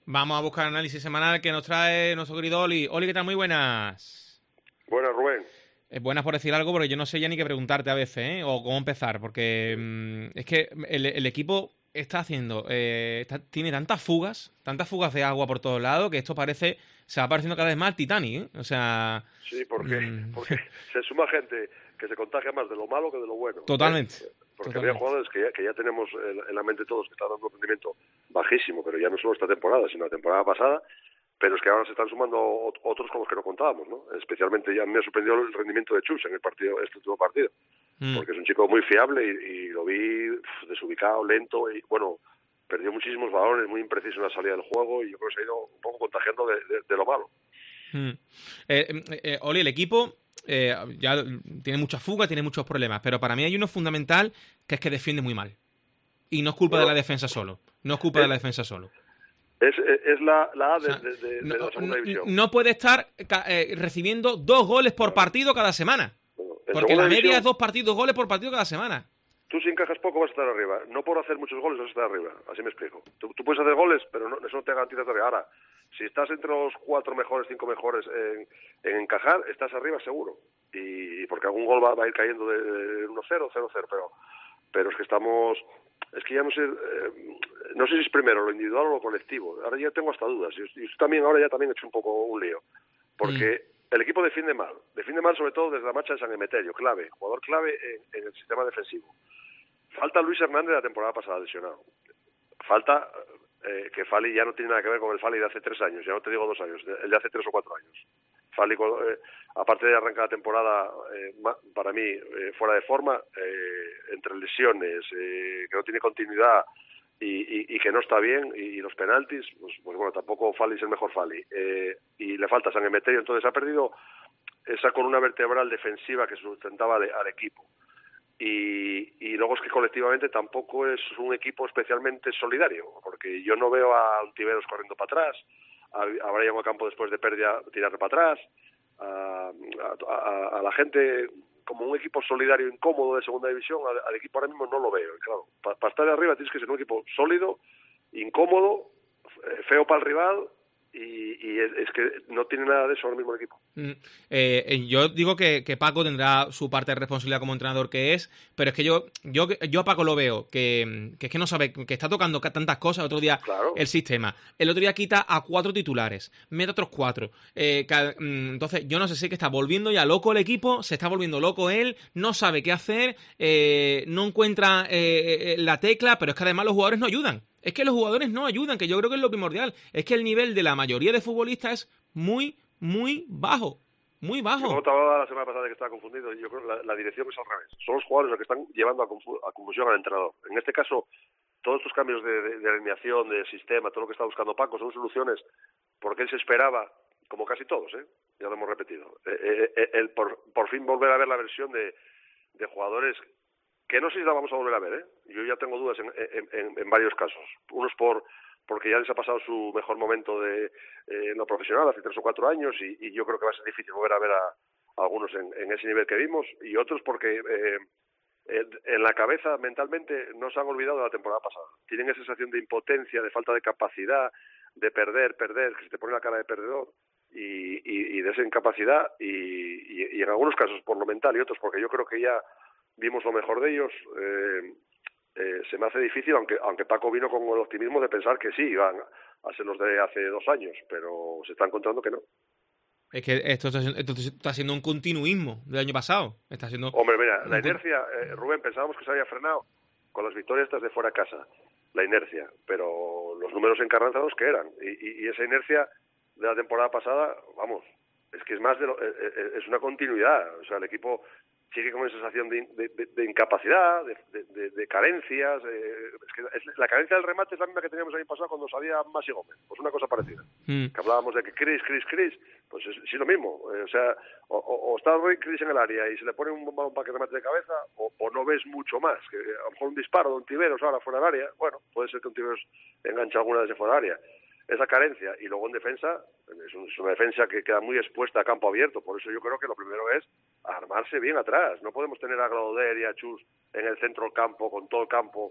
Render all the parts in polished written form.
Vamos a buscar el análisis semanal que nos trae nuestro querido Oli. Oli, ¿qué tal? Muy buenas. Buenas, Rubén. Buenas por decir algo, porque yo no sé ya ni qué preguntarte a veces, ¿eh? O cómo empezar, porque es que el equipo está haciendo, tiene tantas fugas de agua por todos lados, que esto se va pareciendo cada vez más al Titanic, ¿eh? O sea... Sí, porque se suma gente que se contagia más de lo malo que de lo bueno. Totalmente. Porque había jugadores que ya tenemos en la mente todos que están dando un rendimiento bajísimo, pero ya no solo esta temporada, sino la temporada pasada, pero es que ahora se están sumando otros con los que no contábamos, ¿no? Especialmente ya me ha sorprendido el rendimiento de Chus en este último partido, porque es un chico muy fiable y lo vi desubicado, lento y bueno, perdió muchísimos balones, muy impreciso en la salida del juego y yo creo que se ha ido un poco contagiando de lo malo. Oli, el equipo ya tiene mucha fuga, tiene muchos problemas, pero para mí hay uno fundamental que es que defiende muy mal. Y no es culpa de la defensa solo. Es la A O sea, de la segunda división. No puede estar recibiendo 2 goles por partido cada semana. Bueno, Porque la media es 2 goles por partido cada semana. Tú si encajas poco vas a estar arriba. No por hacer muchos goles vas a estar arriba. Así me explico. Tú puedes hacer goles, pero eso no te garantiza todavía. Ahora, si estás entre los 4 mejores, 5 mejores en encajar, estás arriba seguro. Y porque algún gol va a ir cayendo de 1-0, 0-0, pero es que estamos... Es que ya no sé si es primero lo individual o lo colectivo. Ahora ya tengo hasta dudas. Y usted también ahora ya también he hecho un poco un lío. Porque el equipo defiende mal sobre todo desde la marcha de San Emeterio, jugador clave en el sistema defensivo. Falta Luis Hernández de la temporada pasada lesionado. Falta que Fali ya no tiene nada que ver con el Fali de hace 3 años, ya no te digo 2 años, el de hace 3 o 4 años. Fali, aparte de arrancar la temporada, para mí, fuera de forma, entre lesiones, que no tiene continuidad y que no está bien, y los penaltis, pues bueno, tampoco Fali es el mejor Fali. Y le falta San Emeterio, entonces ha perdido esa columna vertebral defensiva que sustentaba al equipo. Y luego es que colectivamente tampoco es un equipo especialmente solidario, porque yo no veo a Ontiveros corriendo para atrás, a Brian Ocampo después de pérdida tirar para atrás, a la gente como un equipo solidario incómodo de segunda división, al equipo ahora mismo no lo veo. Claro, para estar de arriba tienes que ser un equipo sólido, incómodo, feo para el rival, y es que no tiene nada de eso ahora mismo el equipo. Yo digo que Paco tendrá su parte de responsabilidad como entrenador que es, pero es que yo a Paco lo veo que es que no sabe, que está tocando tantas cosas. El otro día el sistema, el otro día quita a 4 titulares, mete otros 4, entonces yo no sé si es que está volviendo ya loco el equipo, se está volviendo loco él, no sabe qué hacer, no encuentra la tecla, pero es que además los jugadores no ayudan. Es que los jugadores no ayudan, que yo creo que es lo primordial. Es que el nivel de la mayoría de futbolistas es muy bajo. Muy bajo. Como te hablaba la semana pasada de que estaba confundido, yo creo que la dirección es al revés. Son los jugadores los que están llevando a confusión al entrenador. En este caso, todos estos cambios de alineación, de sistema, todo lo que está buscando Paco, son soluciones porque él se esperaba, como casi todos, ya lo hemos repetido, el por fin volver a ver la versión de jugadores que no sé si la vamos a volver a ver, Yo ya tengo dudas en varios casos. Unos porque ya les ha pasado su mejor momento en lo profesional hace 3 o 4 años y yo creo que va a ser difícil volver a ver a algunos en ese nivel que vimos, y otros porque en la cabeza mentalmente no se han olvidado de la temporada pasada. Tienen esa sensación de impotencia, de falta de capacidad, de perder, que se te pone la cara de perdedor y de esa incapacidad y en algunos casos por lo mental y otros porque yo creo que ya vimos lo mejor de ellos. Se me hace difícil, aunque Paco vino con el optimismo de pensar que sí, iban a ser los de hace 2 años, pero se está encontrando que no. Es que esto está siendo un continuismo del año pasado. Hombre, mira, la inercia, Rubén, pensábamos que se había frenado con las victorias estas de fuera a casa, la inercia, pero los números en Carranza los que eran, y esa inercia de la temporada pasada, vamos, es que es más es una continuidad, o sea, el equipo sigue con esa sensación de incapacidad, de carencias. Es que la carencia del remate es la misma que teníamos el año pasado cuando salía Masi Gómez, pues una cosa parecida. Que hablábamos de que Chris, pues sí lo mismo. O sea, o está Chris en el área y se le pone un balón para que remate de cabeza, o no ves mucho más. Que a lo mejor un disparo de Ontiveros ahora fuera del área, bueno, puede ser que Ontiveros enganche alguna desde fuera del área. Esa carencia, y luego en defensa, es una defensa que queda muy expuesta a campo abierto, por eso yo creo que lo primero es armarse bien atrás. No podemos tener a Glauder y a Chus en el centro del campo, con todo el campo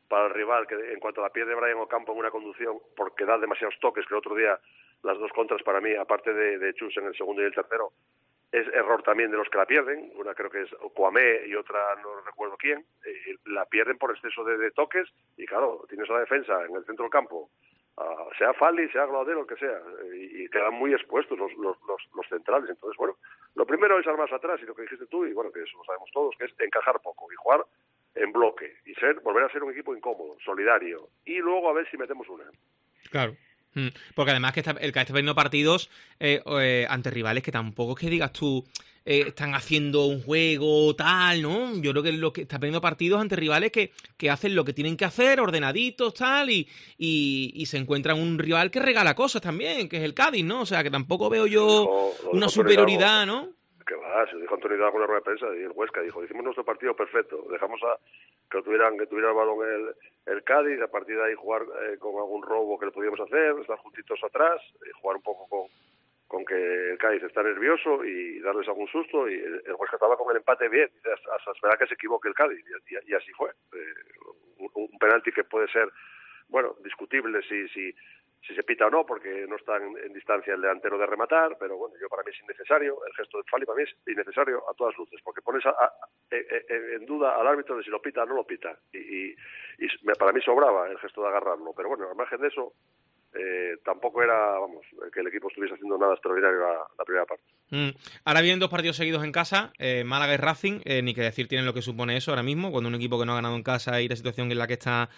para el rival, que en cuanto la pierde Brian Ocampo en una conducción, porque da demasiados toques, que el otro día las dos contras para mí, aparte de Chus en el segundo y el tercero, es error también de los que la pierden, una creo que es Kouamé y otra no recuerdo quién, la pierden por exceso de toques, y claro, tienes la defensa en el centro del campo, sea Fali, sea Glaudero, lo que sea, y quedan muy expuestos los centrales. Entonces, bueno, lo primero es armarse atrás, y lo que dijiste tú, y bueno, que eso lo sabemos todos, que es encajar poco y jugar en bloque, y volver a ser un equipo incómodo, solidario, y luego a ver si metemos una. Claro. Porque además que el que está perdiendo partidos ante rivales que tampoco es que digas tú están haciendo un juego tal, ¿no? Yo creo que lo que está perdiendo partidos ante rivales que hacen lo que tienen que hacer, ordenaditos, tal, y se encuentran un rival que regala cosas también, que es el Cádiz, ¿no? O sea, que tampoco veo yo una superioridad, ¿no? Que va, se dijo Antonio Hidalgo en la rueda de prensa, y el Huesca dijo, hicimos nuestro partido perfecto, dejamos que tuviera el balón el Cádiz, a partir de ahí jugar con algún robo que le podíamos hacer, estar juntitos atrás, jugar un poco con que el Cádiz está nervioso y darles algún susto, y el Huesca estaba con el empate bien, hasta esperar que se equivoque el Cádiz, y así fue. Un penalti que puede ser, bueno, discutible si se pita o no, porque no está en distancia el delantero de rematar, pero bueno, para mí es innecesario, el gesto de Fali para mí es innecesario a todas luces, porque pones en duda al árbitro de si lo pita o no lo pita, y para mí sobraba el gesto de agarrarlo, pero bueno, al margen de eso, tampoco era, que el equipo estuviese haciendo nada extraordinario la primera parte. Ahora vienen 2 partidos seguidos en casa, Málaga y Racing, ni que decir tienen lo que supone eso ahora mismo, cuando un equipo que no ha ganado en casa y la situación en la que está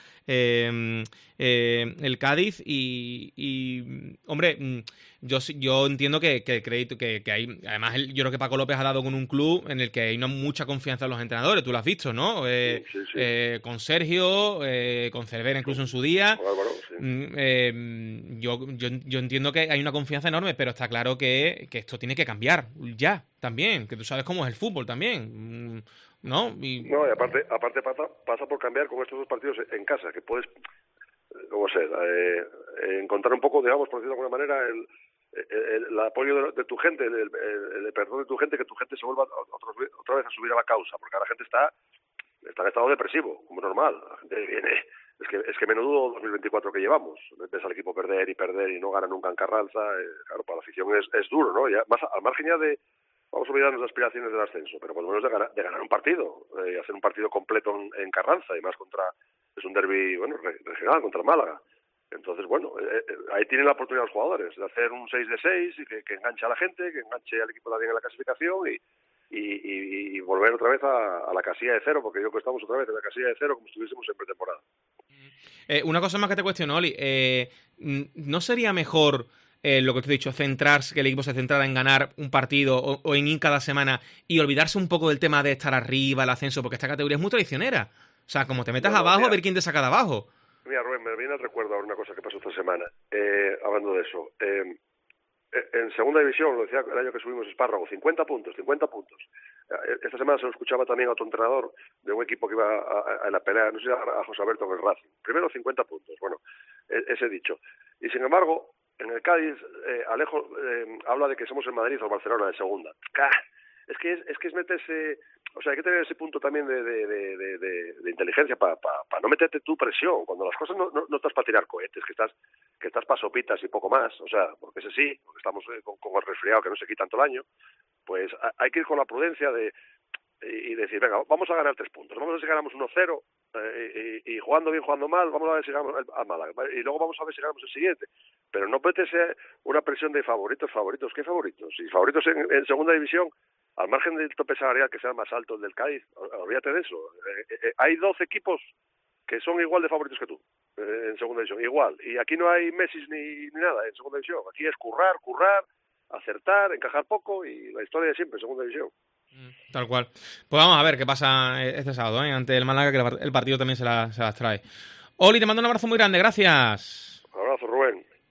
el Cádiz, y hombre, yo entiendo que el crédito que hay, además yo creo que Paco López ha dado con un club en el que hay mucha confianza en los entrenadores, tú lo has visto, ¿no? Sí. Con Sergio, con Cervera incluso en su día. Álvaro, sí. Yo entiendo que hay una confianza enorme, pero está claro que esto tiene que cambiar ya, también, que tú sabes cómo es el fútbol también, ¿no? Y aparte pasa por cambiar con estos 2 partidos en casa, que puedes, ¿cómo ser? Encontrar un poco, digamos, por decirlo de alguna manera, el apoyo de tu gente, el perdón de tu gente, que tu gente se vuelva otra vez a subir a la causa, porque la gente está en estado depresivo, como normal. La gente viene, es que menudo 2024 que llevamos, ves al equipo perder y no gana nunca en Carranza, claro, para la afición es duro, ¿no? Ya, más al margen ya de, vamos a olvidarnos de aspiraciones del ascenso, pero por lo menos de ganar un partido, hacer un partido completo en Carranza, y más es un derbi, bueno, regional contra el Málaga. Entonces, bueno, ahí tienen la oportunidad los jugadores de hacer un 6 de 6 y que enganche a la gente, que enganche al equipo también en la clasificación, y volver otra vez a la casilla de cero, porque yo creo que estamos otra vez en la casilla de cero como si estuviésemos en pretemporada. Una cosa más que te cuestiono, Oli, ¿no sería mejor lo que te he dicho, que el equipo se centrara en ganar un partido o en ir cada semana y olvidarse un poco del tema de estar arriba, el ascenso, porque esta categoría es muy traicionera? O sea, como te metas abajo, a ver quién te saca de abajo. Mira, Rubén, me viene al recuerdo ahora una cosa que pasó esta semana, hablando de eso. En segunda división, lo decía el año que subimos Espárrago, 50 puntos. Esta semana se lo escuchaba también a otro entrenador de un equipo que iba a la pelea, no sé, a José Alberto en el Racing. Primero 50 puntos, bueno, ese dicho. Y sin embargo, en el Cádiz, Alejo habla de que somos el Madrid o el Barcelona de segunda. Es que es meterse, o sea, hay que tener ese punto también de inteligencia para no meterte tu presión, cuando las cosas no estás para tirar cohetes, que estás para sopitas y poco más, o sea, porque ese sí, porque estamos con el resfriado que no se quita tanto el año, pues hay que ir con la prudencia y decir, venga, vamos a ganar 3 puntos, vamos a ver si ganamos 1-0, y jugando bien, jugando mal, vamos a ver si ganamos al Málaga, y luego vamos a ver si ganamos el siguiente, pero no meterse una presión de favoritos, ¿qué favoritos? Y favoritos en segunda división, al margen del tope salarial que sea más alto el del Cádiz, olvídate de eso. Hay 12 equipos que son igual de favoritos que tú en segunda división, igual. Y aquí no hay Messi ni nada en segunda división. Aquí es currar, acertar, encajar poco y la historia de siempre en segunda división. Tal cual. Pues vamos a ver qué pasa este sábado, ante el Málaga, que el partido también se las trae. Oli, te mando un abrazo muy grande, gracias. Un abrazo, Rubén.